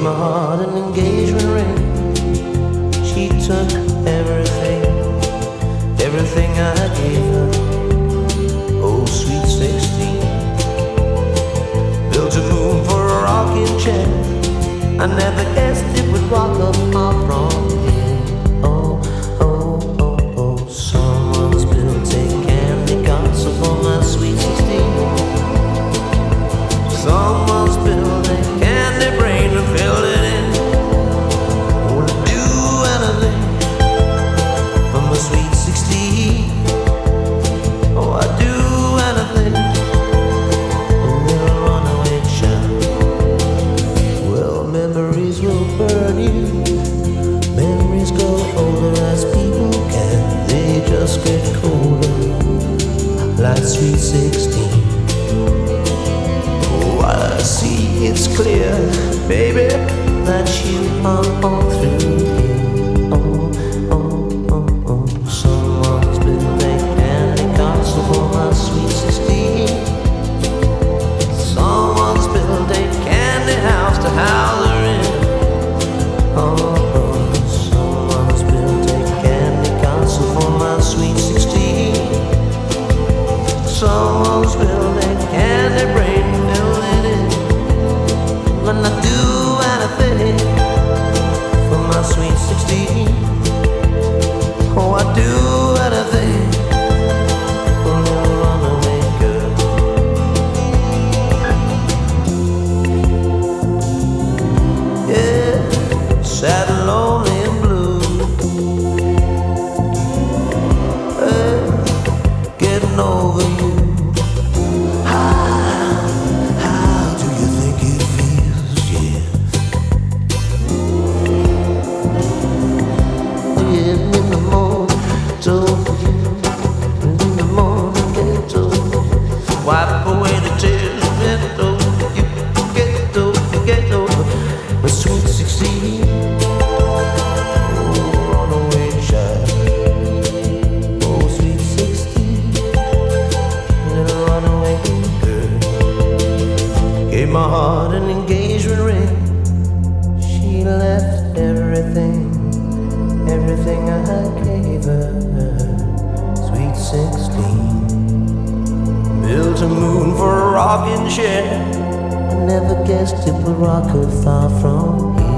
my heart an engagement ring. She took everything, everything I gave her. Oh, sweet 16. Built a moon for a rocking chair. I never guessed it would rock up far from here. Oh, oh, oh, oh. Someone's built a candy castle for my sweet 16. Someone's built a candy brain and filled it in. Wanna do anything for my sweet 16. Oh, I'd do anything. A little runaway child. Well, memories will burn you. Memories grow older as people can. They just get colder, like sweet 16. I see it's clear, baby, that you are all through here. Oh, oh, oh, oh. Someone's built a candy castle for my sweet 16. Someone's built a candy house to house her in. Oh, oh. Someone's built a candy castle for my sweet 16. Someone's built a candy brain filled it in. When I do anything for my sweet 16. Oh, I do anything for a little runaway girl. Yeah, sad and lonely and blue. Getting over you. Wipe away the tears, get over you, get over my sweet 16. Oh, runaway child. Oh, sweet 16. Little runaway girl. Gave my heart an engagement ring. She left everything, everything I gave her. Sweet 16. Built a moon for a rocking chair. I never guessed it would rock her far from here.